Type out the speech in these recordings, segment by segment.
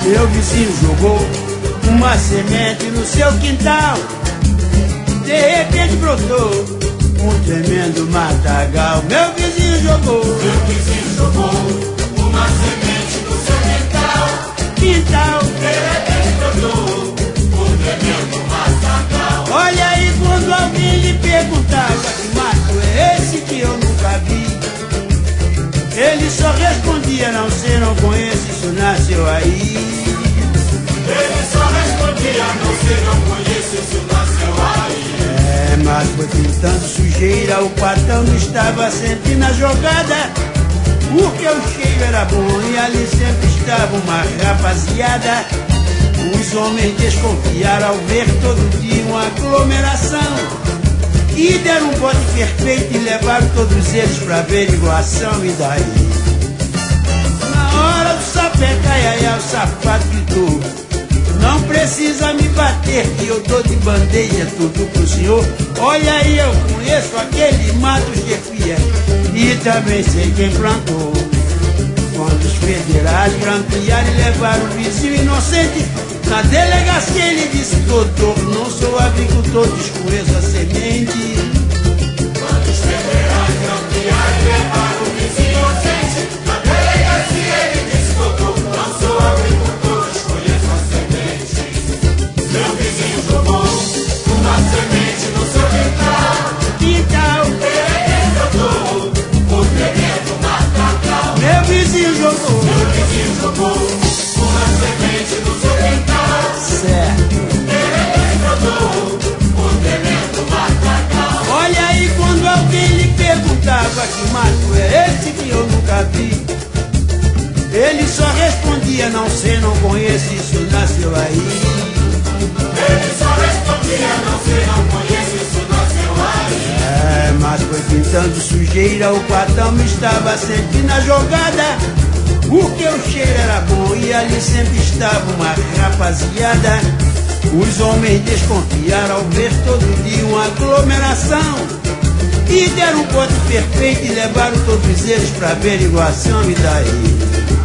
Meu vizinho jogou uma semente no seu quintal. De repente brotou um tremendo matagal. Meu vizinho jogou uma semente no seu quintal. De repente brotou um tremendo matagal. Olha aí, quando alguém lhe perguntava que mato é esse que eu nunca vi, ele só respondia: não sei, não conheço, isso nasceu aí. Ele só respondia: não sei, não conheço, isso nasceu aí. Mas foi pintando sujeira, o patrão estava sempre na jogada, porque o cheiro era bom e ali sempre estava uma rapaziada. Os homens desconfiaram ao ver todo dia uma aglomeração, e deram um bote perfeito e levaram todos eles pra averiguação. E daí, na hora do sapé caiaia, o safado gritou: não precisa me bater que eu dou de bandeja tudo pro senhor. Olha aí, eu conheço aquele mato chefia e também sei quem plantou. Quando os federais grampearam e levaram o vizinho inocente na delegacia, ele disse: doutor, não sou agricultor, desconheço a semente. Quando os federais grampearam e levaram o vizinho inocente na delegacia, ele disse: doutor, não sou agricultor, desconheço a semente. Meu vizinho jogou uma semente no seu quintal. De repente brotou um tremendo matagal. Meu vizinho jogou uma semente no seu quintal. certo. De repente brotou um tremendo matagal. Olha aí, quando alguém lhe perguntava que mato é esse que eu nunca vi, ele só respondia: não sei, não conheço, isso nasceu aí. Ele só respondia: não sei, não conheço, isso nasceu aí. Mas foi pintando sujeira, o patrão estava sempre na jogada, porque o cheiro era bom e ali sempre estava uma rapaziada. Os homens desconfiaram ao ver todo dia uma aglomeração, e deram um bote perfeito e levaram todos eles pra averiguação. E daí,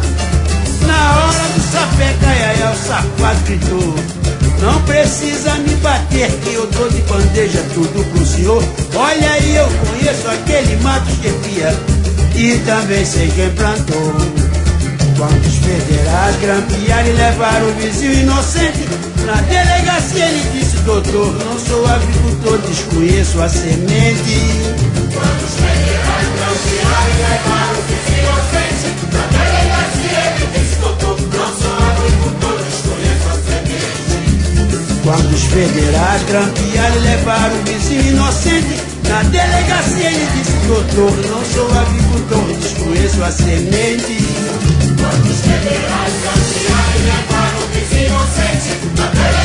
na hora do sapé caiaia, o safado gritou: não precisa me bater que eu dou de bandeja tudo pro senhor. Olha aí, eu conheço aquele mato chefia e também sei quem plantou. Quando os federais grampearam e levaram o vizinho inocente na delegacia, ele disse: doutor, não sou agricultor, desconheço a semente. Quando os federais grampearam e levaram o vizinho inocente na delegacia, ele disse: doutor, não sou agricultor, desconheço a semente. Quando os federais grampearam e levaram o vizinho inocente na delegacia, ele disse: doutor, não sou agricultor, desconheço a semente. Quando os federais grampearam e levaram o vizinho inocente na delegacia,